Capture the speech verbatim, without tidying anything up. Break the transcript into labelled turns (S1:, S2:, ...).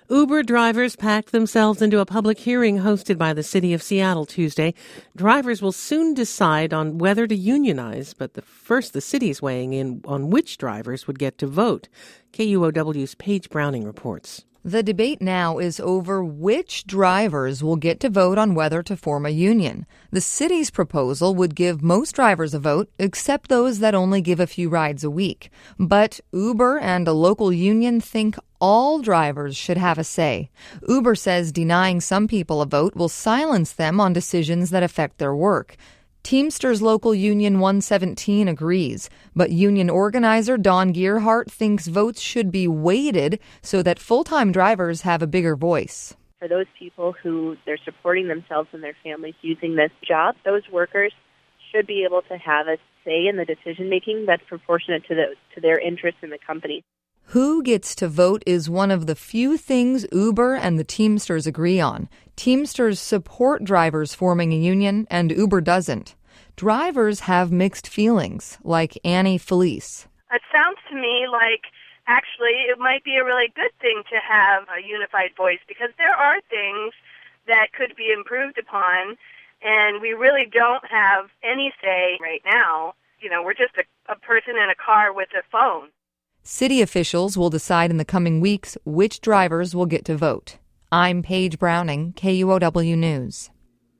S1: Uber drivers packed themselves into a public hearing hosted by the city of Seattle Tuesday. Drivers will soon decide on whether to unionize, but the, first the city's weighing in on which drivers would get to vote. K U O W's Paige Browning reports.
S2: The debate now is over which drivers will get to vote on whether to form a union. The city's proposal would give most drivers a vote, except those that only give a few rides a week. But Uber and a local union think all drivers should have a say. Uber says denying some people a vote will silence them on decisions that affect their work. Teamsters Local Union one seventeen agrees, but union organizer Don Gearhart thinks votes should be weighted so that full-time drivers have a bigger voice.
S3: For those people who they're supporting themselves and their families using this job, those workers should be able to have a say in the decision-making that's proportionate to, the, to their interest in the company.
S2: Who gets to vote is one of the few things Uber and the Teamsters agree on. Teamsters support drivers forming a union, and Uber doesn't. Drivers have mixed feelings, like Annie Felice.
S4: It sounds to me like actually it might be a really good thing to have a unified voice, because there are things that could be improved upon, and we really don't have any say right now. You know, we're just a, a person in a car with a phone.
S2: City officials will decide in the coming weeks which drivers will get to vote. I'm Paige Browning, K U O W News.